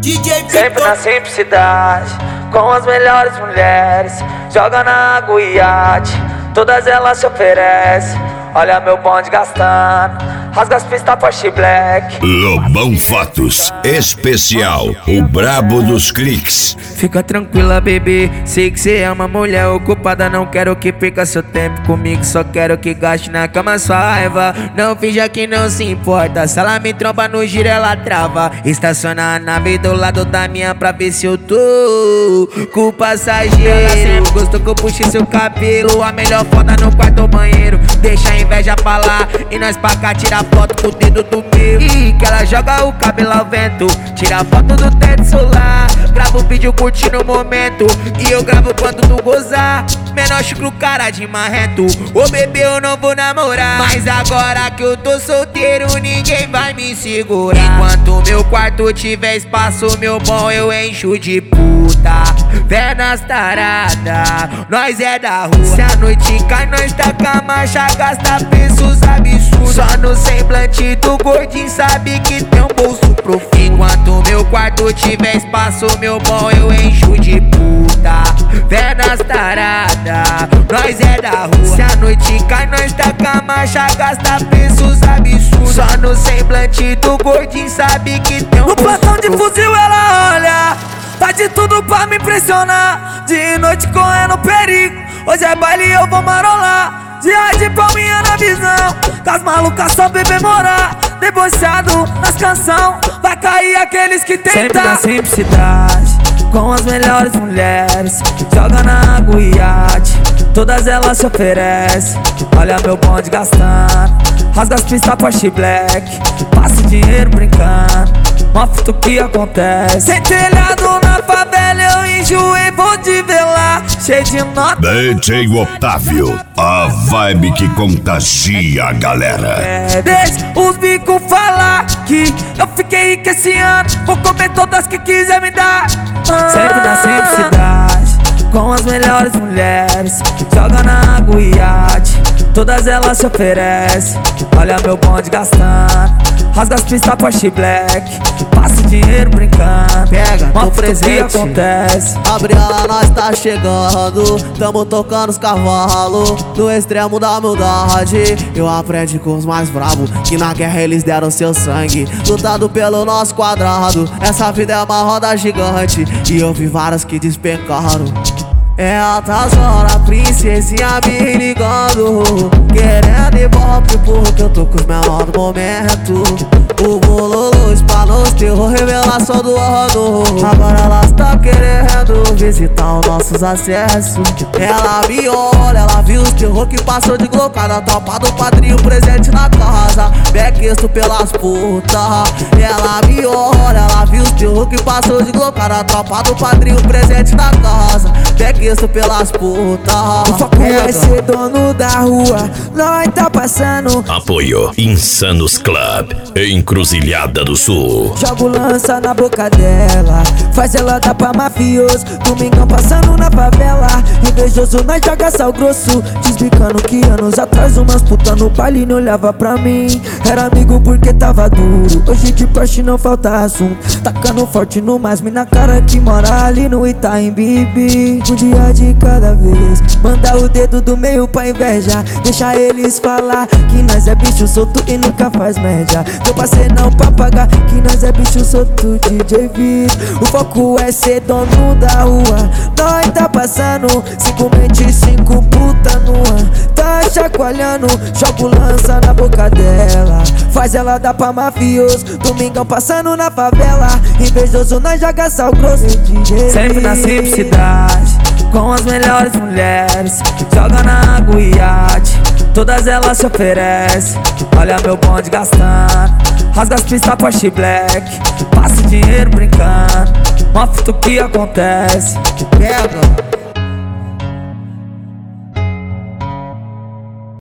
DJ Sempre na simplicidade, com as melhores mulheres. Joga na água e iate, todas elas se oferecem. Olha meu bonde gastando, rasga as pistas Porsche Black. Lobão Fotos Especial, o brabo dos cliques. Fica tranquila, bebê, sei que cê é uma mulher ocupada. Não quero que perca seu tempo comigo, só quero que gaste na cama sua raiva. Não finja que não se importa, se ela me tromba no giro ela trava. Estaciona a nave do lado da minha pra ver se eu tô com o passageiro. Ela sempre gostou que eu puxei seu cabelo, a melhor foda no quarto banheiro. Deixa a inveja pra lá e nós pra cá tira foto com o dedo do meu. E que ela joga o cabelo ao vento, tira foto do teto solar. Grava o vídeo curtindo o momento e eu gravo quando tu gozar. Menor chucro, cara de marrento. Ô bebê, eu não vou namorar, mas agora que eu tô solteiro ninguém vai me segurar. Enquanto meu quarto tiver espaço, meu bom, eu encho de puta. Pernas tarada, nós é da rua. Se a noite cai, nós taca a marcha, gasta preços absurdos. Só no semblante do gordinho sabe que tem um bolso profundo. Enquanto meu quarto tiver espaço, meu bom, eu encho de puta. Pernas tarada, nós é da rua. Se a noite cai, nós taca a marcha, gasta preços absurdos. Só no semblante do gordinho sabe que tem um bolso profundo. No plantão de fuzil ela olha, tá de tudo pra me impressionar. De noite correndo perigo, hoje é baile e eu vou marolar. Dia de palminha na visão, com as malucas só beber morar. Debochado nas canção, vai cair aqueles que tentam. Sempre na simplicidade, com as melhores mulheres. Joga na água e iate, todas elas se oferecem. Olha meu bonde gastando, rasga as pistas Porsche Black. Passa o dinheiro brincando, mostra o que acontece. Sem telhado na favela eu enjoei, vou te ver lá, cheio de nota. DJ Otávio, a vibe que contagia a galera. Deixa os bicos falar que eu fiquei rico esse ano, vou comer todas que quiser me dar. Sempre na simplicidade, com as melhores mulheres. Joga na água e iate, todas elas se oferecem. Olha meu bonde gastando, rasga as pistas Porsche Black. Passa o dinheiro brincando, pega, mostra presente. O que acontece. Gabriela, nós tá chegando, tamo tocando os cavalos no extremo da humildade. Eu aprendi com os mais bravos, que na guerra eles deram seu sangue, lutado pelo nosso quadrado. Essa vida é uma roda gigante e eu vi várias que despencaram. É altas horas, princesinha me ligando, querendo ibope porque eu tô com os menores do momento. O bololô espalhou os terror, revelação do ano. Agora elas tão querendo visitar os nossos acessos. Ela me olha, ela viu os terror que passou de glocada. Tropa do padrinho presente na casa, bequisto pelas putas. Ela me olha, ela viu os terror que passou de glocada. Tropa do padrinho presente na casa, bequisto pelas putas. O foco é ser dono da rua, nós tá passando. Apoio Insanos Club, Encruzilhada do Sul. Jogo lança na boca dela, faz ela dar pra mafioso. Domingão passando na favela, invejoso nós joga sal grosso. Desbicando que anos atrás umas puta no baile não olhava pra mim. Era amigo porque tava duro, hoje de Porsche não falta assunto. Tacando forte no mais mina cara que mora ali no Itaim Bibi. Um dia de cada vez, manda o dedo do meio pra inveja. Deixa eles falar que nós é bicho solto e nunca faz média. Tô passei não pra pagar, que nós é bicho solto, DJ Vitor. O foco é ser dono da rua, nós tá passando 5 mente, 5 puta nua. Tá chacoalhando, jogo lança na boca dela, faz ela dar pra mafioso. Domingão passando na favela, invejoso nós joga sal grosso, DJ. Sempre na simplicidade, com as melhores mulheres. Joga na água e iate, todas elas se oferecem. Olha meu bonde gastando, rasga as pistas Porsche Black. Passa o dinheiro brincando, mostra o que acontece. Pega.